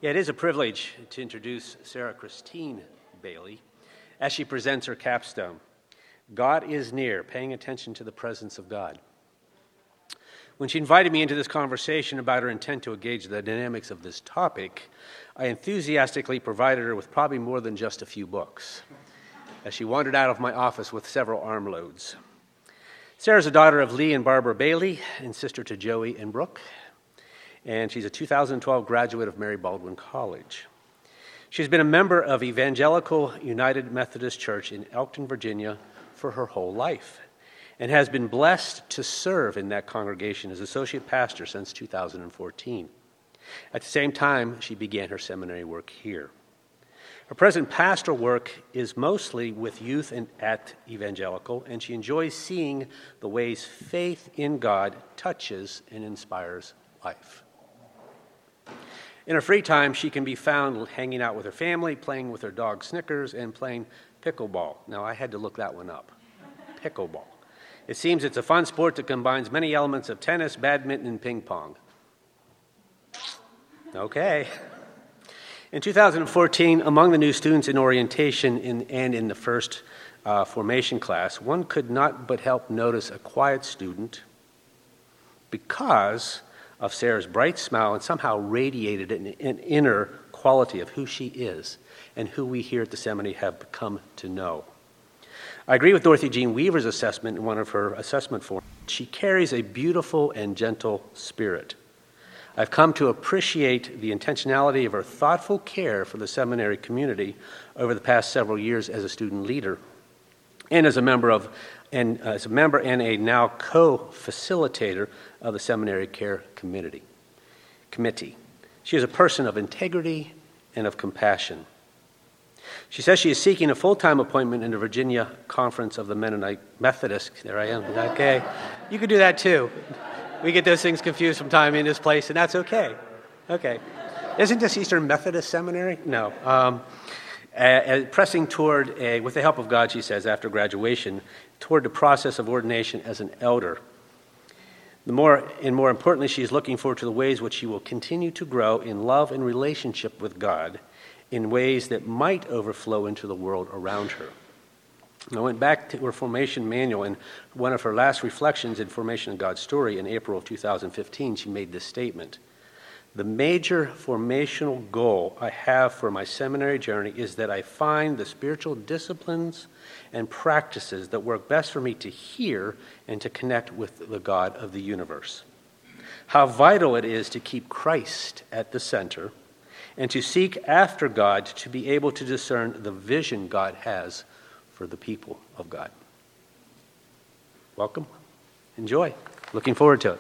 Yeah, it is a privilege to introduce Sarah Christine Bailey as she presents her capstone. God is near, paying attention to the presence of God. When she invited me into this conversation about her intent to engage the dynamics of this topic, I enthusiastically provided her with probably more than just a few books, as she wandered out of my office with several armloads. Sarah's a daughter of Lee and Barbara Bailey and sister to Joey and Brooke, and she's a 2012 graduate of Mary Baldwin College. She's been a member of Evangelical United Methodist Church in Elkton, Virginia for her whole life, and has been blessed to serve in that congregation as associate pastor since 2014. At the same time, she began her seminary work here. Her present pastoral work is mostly with youth at Evangelical, and she enjoys seeing the ways faith in God touches and inspires life. In her free time, she can be found hanging out with her family, playing with her dog Snickers, and playing pickleball. Now, I had to look that one up. Pickleball. It seems it's a fun sport that combines many elements of tennis, badminton, and ping pong. Okay. In 2014, among the new students in orientation and in the first formation class, one could not but help notice a quiet student because of Sarah's bright smile and somehow radiated an inner quality of who she is and who we here at the seminary have come to know. I agree with Dorothy Jean Weaver's assessment in one of her assessment forms. She carries a beautiful and gentle spirit. I've come to appreciate the intentionality of her thoughtful care for the seminary community over the past several years as a student leader and as a member and a now co-facilitator of the Seminary Care Committee. She is a person of integrity and of compassion. She says she is seeking a full-time appointment in the Virginia Conference of the Mennonite Methodists. There I am. Okay. You could do that too. We get those things confused from time in this place, and that's okay. Okay. Isn't this Eastern Methodist Seminary? No. Pressing toward, with the help of God, she says, after graduation, toward the process of ordination as an elder. More importantly, she is looking forward to the ways which she will continue to grow in love and relationship with God in ways that might overflow into the world around her. I went back to her formation manual, and one of her last reflections in Formation of God's Story in April of 2015, she made this statement: "The major formational goal I have for my seminary journey is that I find the spiritual disciplines and practices that work best for me to hear and to connect with the God of the universe. How vital it is to keep Christ at the center and to seek after God to be able to discern the vision God has for the people of God." Welcome. Enjoy. Looking forward to it.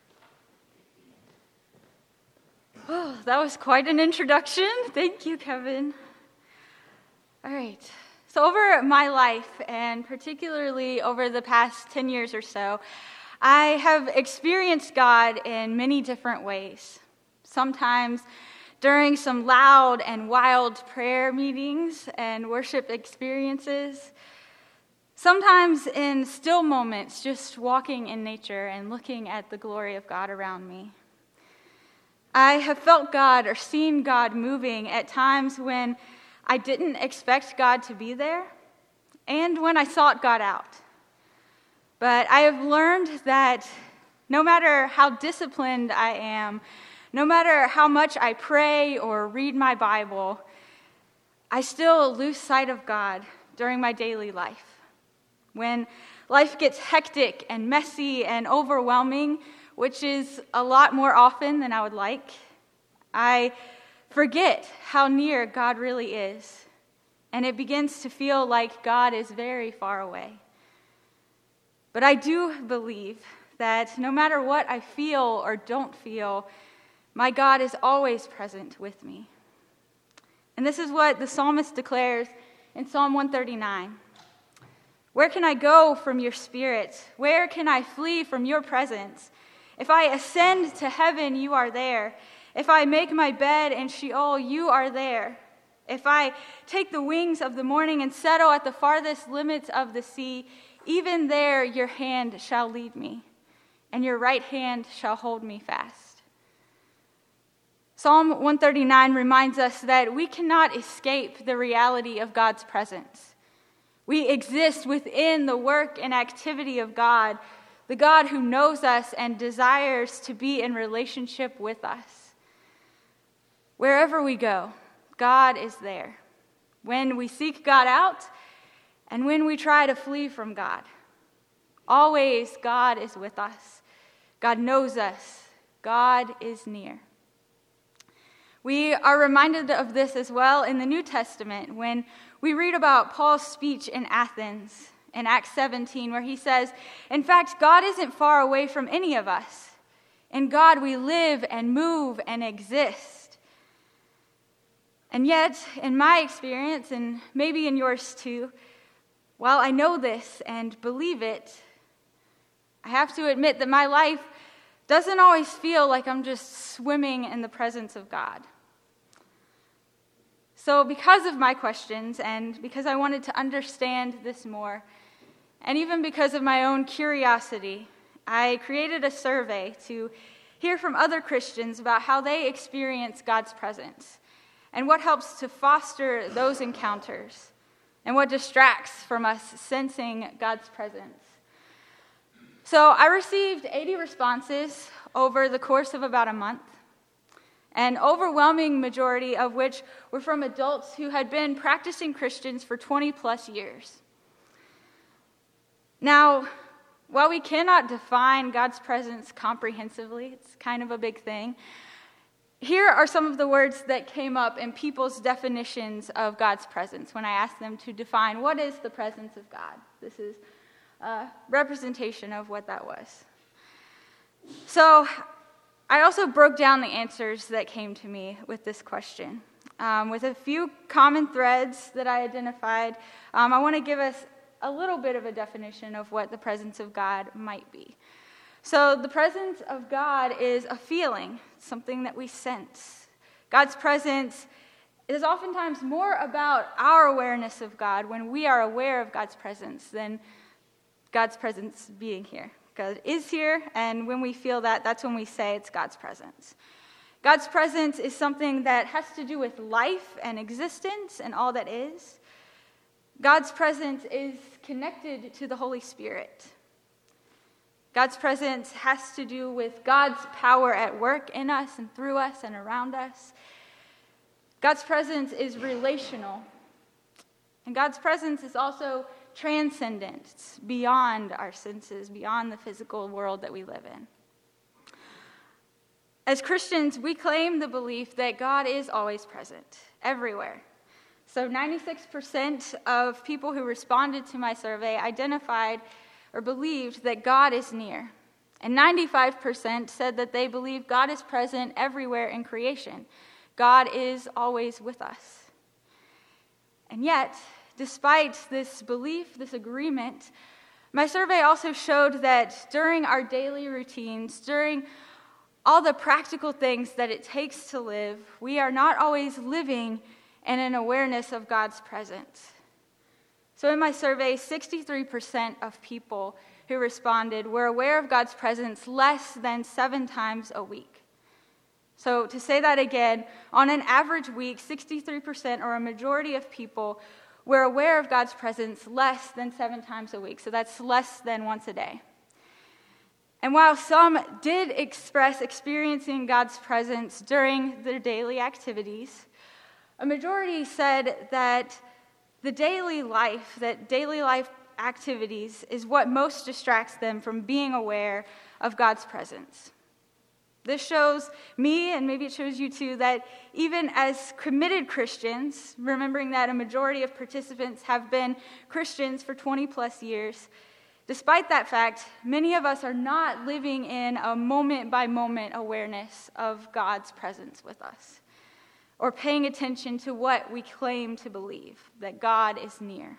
Oh, that was quite an introduction. Thank you, Kevin. All right. So over my life, and particularly over the past 10 years or so, I have experienced God in many different ways. Sometimes during some loud and wild prayer meetings and worship experiences. Sometimes in still moments, just walking in nature and looking at the glory of God around me. I have felt God or seen God moving at times when I didn't expect God to be there and when I sought God out. But I have learned that no matter how disciplined I am, no matter how much I pray or read my Bible, I still lose sight of God during my daily life. When life gets hectic and messy and overwhelming, which is a lot more often than I would like, I forget how near God really is, and it begins to feel like God is very far away. But I do believe that no matter what I feel or don't feel, my God is always present with me. And this is what the psalmist declares in Psalm 139. "Where can I go from your spirit? Where can I flee from your presence? If I ascend to heaven, you are there. If I make my bed in Sheol, you are there. If I take the wings of the morning and settle at the farthest limits of the sea, even there your hand shall lead me, and your right hand shall hold me fast." Psalm 139 reminds us that we cannot escape the reality of God's presence. We exist within the work and activity of God, the God who knows us and desires to be in relationship with us. Wherever we go, God is there. When we seek God out and when we try to flee from God, always God is with us. God knows us. God is near. We are reminded of this as well in the New Testament when we read about Paul's speech in Athens in Acts 17, where he says, "In fact, God isn't far away from any of us. In God we live and move and exist." And yet, in my experience, and maybe in yours too, while I know this and believe it, I have to admit that my life doesn't always feel like I'm just swimming in the presence of God. So because of my questions and because I wanted to understand this more, and even because of my own curiosity, I created a survey to hear from other Christians about how they experience God's presence and what helps to foster those encounters and what distracts from us sensing God's presence. So I received 80 responses over the course of about a month, an overwhelming majority of which were from adults who had been practicing Christians for 20 plus years. Now, while we cannot define God's presence comprehensively, it's kind of a big thing, here are some of the words that came up in people's definitions of God's presence when I asked them to define what is the presence of God. This is a representation of what that was. So I also broke down the answers that came to me with this question. With a few common threads that I identified, I want to give us a little bit of a definition of what the presence of God might be. So the presence of God is a feeling, something that we sense. God's presence is oftentimes more about our awareness of God when we are aware of God's presence than God's presence being here. God is here, and when we feel that, that's when we say it's God's presence. God's presence is something that has to do with life and existence and all that is. God's presence is connected to the Holy Spirit. God's presence has to do with God's power at work in us and through us and around us. God's presence is relational. And God's presence is also transcendent. It's beyond our senses, beyond the physical world that we live in. As Christians, we claim the belief that God is always present, everywhere. So 96% of people who responded to my survey identified or believed that God is near. And 95% said that they believe God is present everywhere in creation. God is always with us. And yet, despite this belief, this agreement, my survey also showed that during our daily routines, during all the practical things that it takes to live, we are not always living in an awareness of God's presence. So in my survey, 63% of people who responded were aware of God's presence less than 7 times a week. So to say that again, on an average week, 63% or a majority of people were aware of God's presence less than 7 times a week. So that's less than once a day. And while some did express experiencing God's presence during their daily activities, a majority said that daily life activities is what most distracts them from being aware of God's presence. This shows me, and maybe it shows you too, that even as committed Christians, remembering that a majority of participants have been Christians for 20 plus years, despite that fact, many of us are not living in a moment-by-moment awareness of God's presence with us, or paying attention to what we claim to believe, that God is near.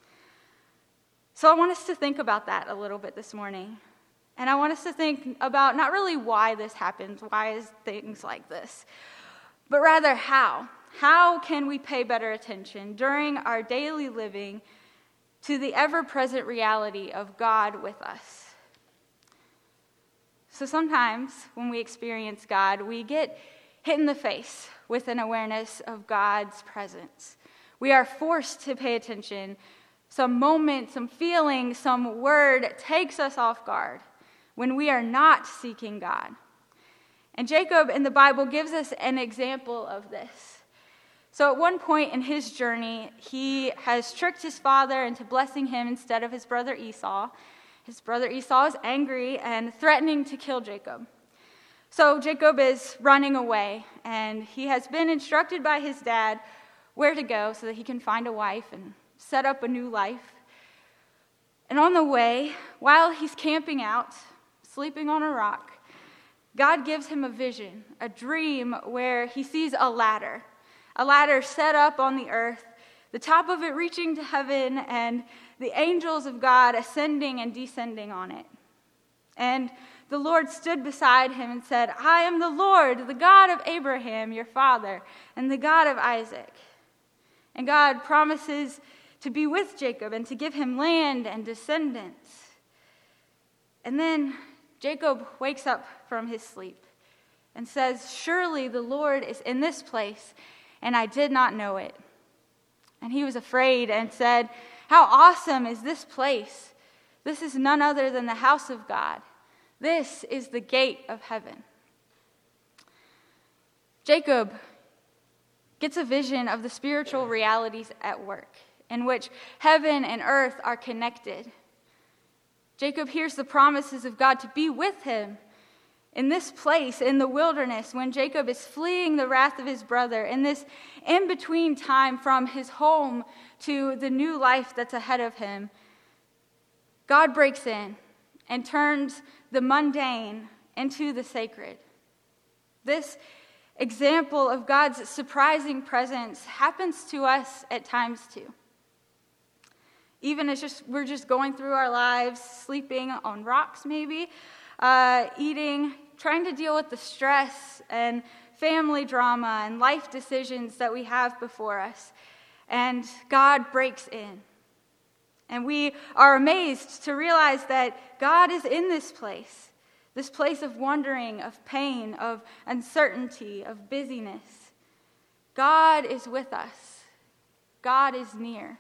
So I want us to think about that a little bit this morning. And I want us to think about not really why this happens, why is things like this, but rather how. How can we pay better attention during our daily living to the ever-present reality of God with us? So sometimes when we experience God, we get hit in the face with an awareness of God's presence. We are forced to pay attention. Some moment, some feeling, some word takes us off guard when we are not seeking God. And Jacob in the Bible gives us an example of this. So at one point in his journey, he has tricked his father into blessing him instead of his brother Esau. His brother Esau is angry and threatening to kill Jacob. So Jacob is running away, and he has been instructed by his dad where to go so that he can find a wife and set up a new life. And on the way, while he's camping out, sleeping on a rock, God gives him a vision, a dream where he sees a ladder set up on the earth, the top of it reaching to heaven, and the angels of God ascending and descending on it. And the Lord stood beside him and said, "I am the Lord, the God of Abraham, your father, and the God of Isaac." And God promises to be with Jacob and to give him land and descendants. And then Jacob wakes up from his sleep and says, "Surely the Lord is in this place, and I did not know it." And he was afraid and said, "How awesome is this place? This is none other than the house of God. This is the gate of heaven." Jacob gets a vision of the spiritual realities at work, in which heaven and earth are connected. Jacob hears the promises of God to be with him in this place, in the wilderness, when Jacob is fleeing the wrath of his brother, in this in-between time from his home to the new life that's ahead of him. God breaks in and turns the mundane into the sacred. This example of God's surprising presence happens to us at times too. Even as we're just going through our lives, sleeping on rocks maybe, eating, trying to deal with the stress and family drama and life decisions that we have before us. And God breaks in. And we are amazed to realize that God is in this place of wandering, of pain, of uncertainty, of busyness. God is with us. God is near.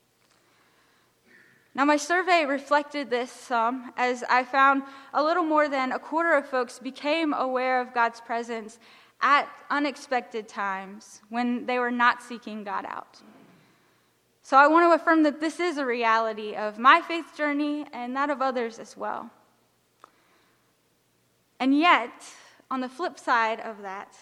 Now, my survey reflected this some, as I found a little more than a quarter of folks became aware of God's presence at unexpected times when they were not seeking God out. So I want to affirm that this is a reality of my faith journey and that of others as well. And yet, on the flip side of that,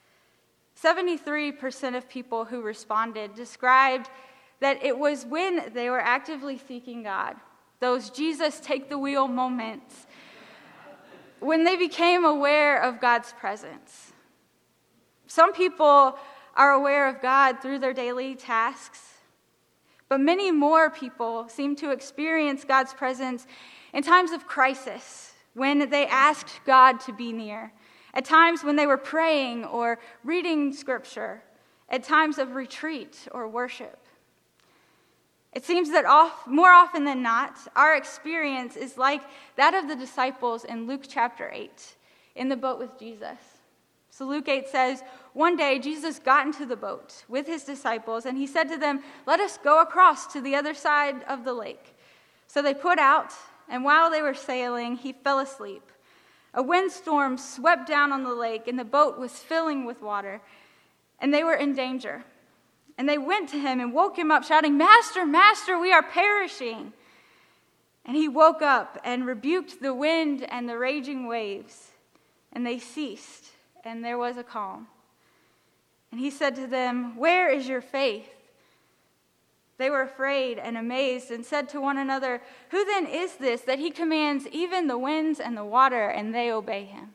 73% of people who responded described that it was when they were actively seeking God, those Jesus take the wheel moments, when they became aware of God's presence. Some people are aware of God through their daily tasks, but many more people seem to experience God's presence in times of crisis, when they asked God to be near, at times when they were praying or reading scripture, at times of retreat or worship. It seems that more often than not, our experience is like that of the disciples in Luke chapter 8, in the boat with Jesus. So Luke 8 says, "One day Jesus got into the boat with his disciples, and he said to them, 'Let us go across to the other side of the lake.' So they put out, and while they were sailing, he fell asleep. A windstorm swept down on the lake, and the boat was filling with water, and they were in danger. And they went to him and woke him up, shouting, 'Master, Master, we are perishing.' And he woke up and rebuked the wind and the raging waves, and they ceased, and there was a calm. And he said to them, 'Where is your faith?' They were afraid and amazed and said to one another, 'Who then is this that he commands even the winds and the water, and they obey him?'"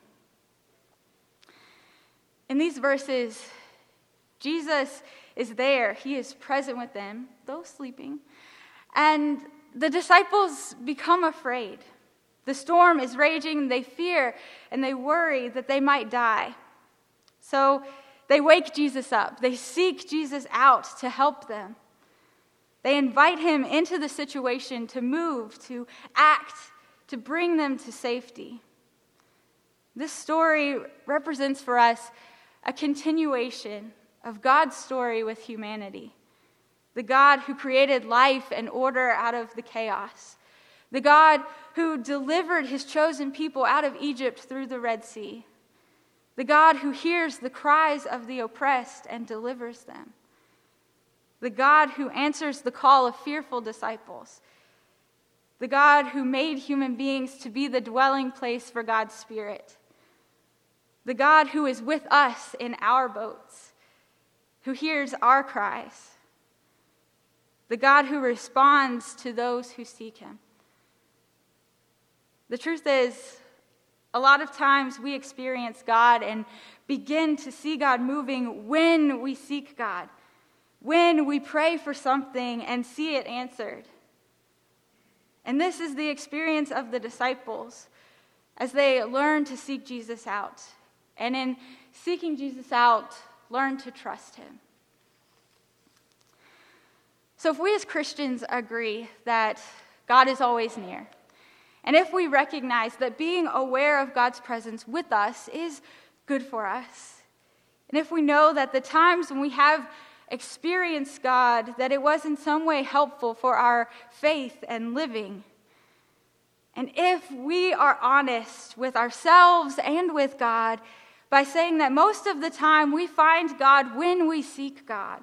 In these verses, Jesus is there. He is present with them, though sleeping. And the disciples become afraid. The storm is raging. They fear and they worry that they might die. So they wake Jesus up. They seek Jesus out to help them. They invite him into the situation to move, to act, to bring them to safety. This story represents for us a continuation of God's story with humanity. The God who created life and order out of the chaos. The God who delivered his chosen people out of Egypt through the Red Sea. The God who hears the cries of the oppressed and delivers them. The God who answers the call of fearful disciples. The God who made human beings to be the dwelling place for God's Spirit. The God who is with us in our boats, who hears our cries. The God who responds to those who seek him. The truth is, a lot of times we experience God and begin to see God moving when we seek God, when we pray for something and see it answered. And this is the experience of the disciples as they learn to seek Jesus out. And in seeking Jesus out, learn to trust him. So if we as Christians agree that God is always near, and if we recognize that being aware of God's presence with us is good for us, and if we know that the times when we have experienced God, that it was in some way helpful for our faith and living, and if we are honest with ourselves and with God by saying that most of the time we find God when we seek God,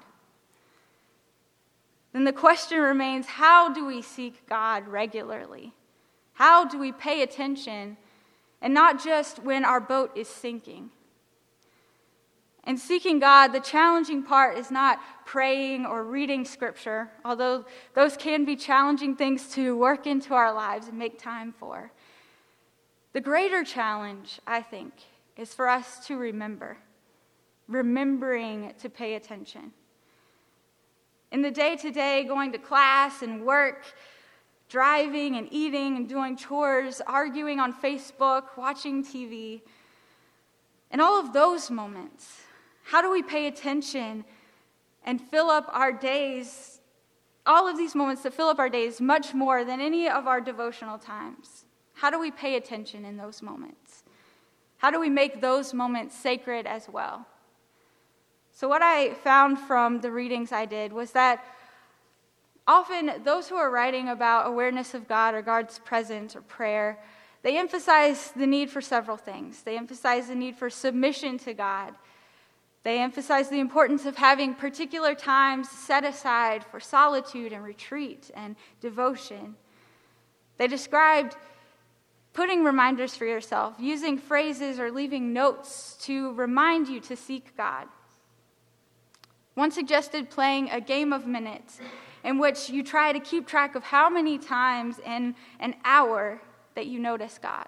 then the question remains, how do we seek God regularly? How do we pay attention, and not just when our boat is sinking? In seeking God, the challenging part is not praying or reading scripture, although those can be challenging things to work into our lives and make time for. The greater challenge, I think, is for us to remembering to pay attention. In the day-to-day, going to class and work, driving and eating and doing chores, arguing on Facebook, watching TV, and all of those moments, how do we pay attention and fill up our days, all of these moments that fill up our days much more than any of our devotional times? How do we pay attention in those moments? How do we make those moments sacred as well? So what I found from the readings I did was that often those who are writing about awareness of God or God's presence or prayer, they emphasize the need for several things. They emphasize the need for submission to God. They emphasize the importance of having particular times set aside for solitude and retreat and devotion. They described putting reminders for yourself, using phrases or leaving notes to remind you to seek God. One suggested playing a game of minutes in which you try to keep track of how many times in an hour that you notice God.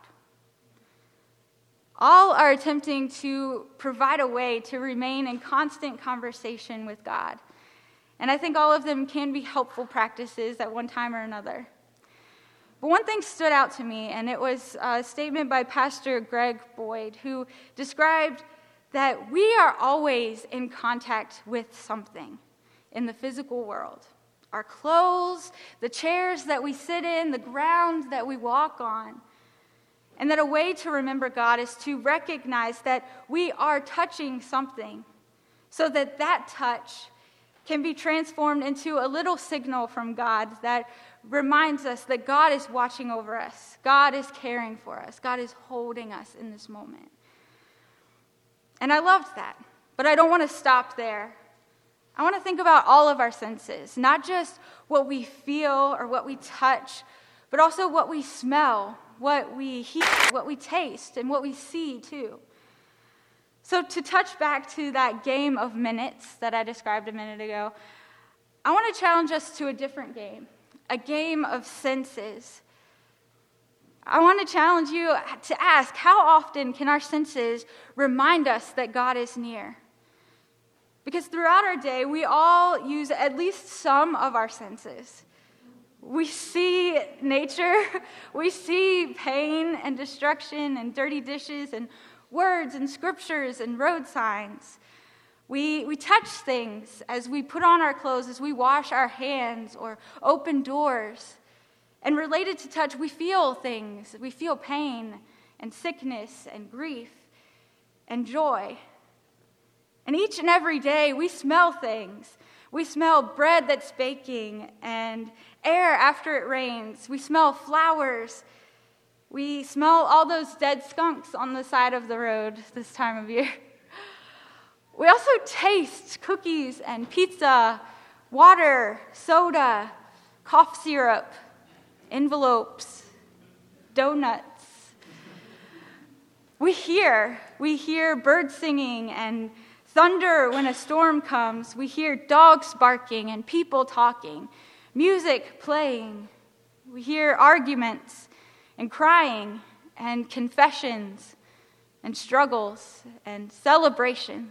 All are attempting to provide a way to remain in constant conversation with God. And I think all of them can be helpful practices at one time or another. But one thing stood out to me, and it was a statement by Pastor Greg Boyd, who described that we are always in contact with something in the physical world. Our clothes, the chairs that we sit in, the ground that we walk on. And that a way to remember God is to recognize that we are touching something so that that touch can be transformed into a little signal from God that reminds us that God is watching over us. God is caring for us. God is holding us in this moment. And I loved that, but I don't want to stop there. I want to think about all of our senses, not just what we feel or what we touch, but also what we smell, what we hear, what we taste, and what we see too. So to touch back to that game of minutes that I described a minute ago, I want to challenge us to a different game, a game of senses. I want to challenge you to ask, how often can our senses remind us that God is near? Because throughout our day, we all use at least some of our senses. We see nature, we see pain and destruction and dirty dishes and words and scriptures and road signs. We touch things as we put on our clothes, as we wash our hands or open doors. And related to touch, we feel things. We feel pain and sickness and grief and joy. And each and every day, we smell things. We smell bread that's baking and air after it rains. We smell flowers. We smell all those dead skunks on the side of the road this time of year. We also taste cookies and pizza, water, soda, cough syrup, envelopes, donuts. We hear birds singing and thunder when a storm comes. We hear dogs barking and people talking, music playing. We hear arguments and crying and confessions and struggles and celebrations.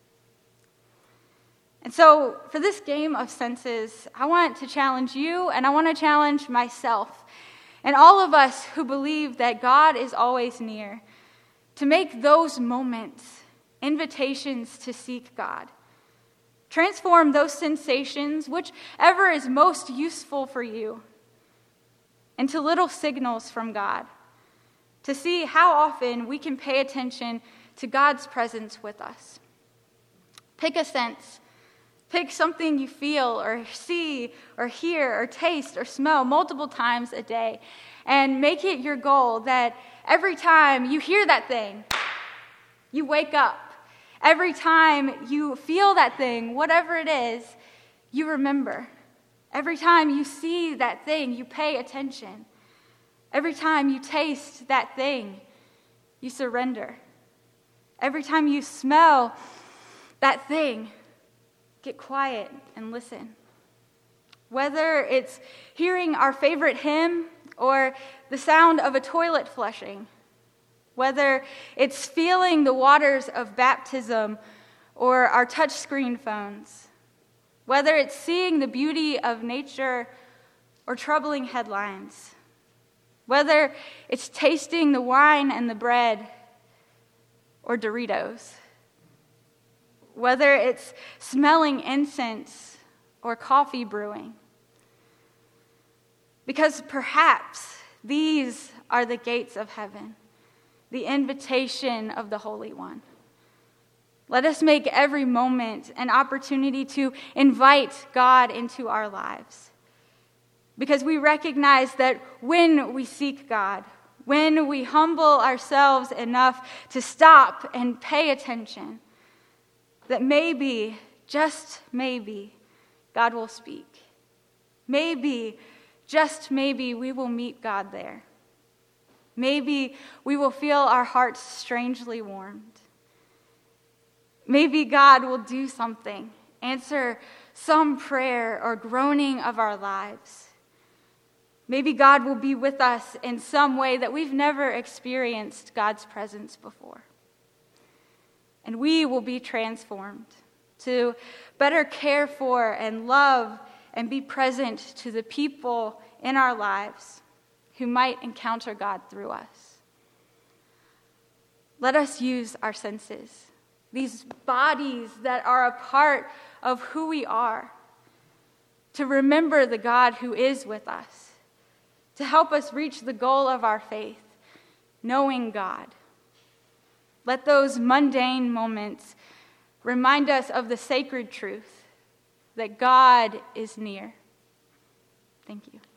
And so for this game of senses, I want to challenge you and I want to challenge myself and all of us who believe that God is always near to make those moments invitations to seek God. Transform those sensations, whichever is most useful for you, into little signals from God to see how often we can pay attention to God's presence with us. Pick a sense. Pick something you feel or see or hear or taste or smell multiple times a day and make it your goal that every time you hear that thing, you wake up. Every time you feel that thing, whatever it is, you remember. Every time you see that thing, you pay attention. Every time you taste that thing, you surrender. Every time you smell that thing, get quiet and listen. Whether it's hearing our favorite hymn or the sound of a toilet flushing, whether it's feeling the waters of baptism or our touchscreen phones, whether it's seeing the beauty of nature or troubling headlines, whether it's tasting the wine and the bread or Doritos, whether it's smelling incense or coffee brewing. Because perhaps these are the gates of heaven, the invitation of the Holy One. Let us make every moment an opportunity to invite God into our lives. Because we recognize that when we seek God, when we humble ourselves enough to stop and pay attention, that maybe, just maybe, God will speak. Maybe, just maybe, we will meet God there. Maybe we will feel our hearts strangely warmed. Maybe God will do something, answer some prayer or groaning of our lives. Maybe God will be with us in some way that we've never experienced God's presence before. And we will be transformed to better care for and love and be present to the people in our lives who might encounter God through us. Let us use our senses, these bodies that are a part of who we are, to remember the God who is with us, to help us reach the goal of our faith, knowing God. Let those mundane moments remind us of the sacred truth that God is near. Thank you.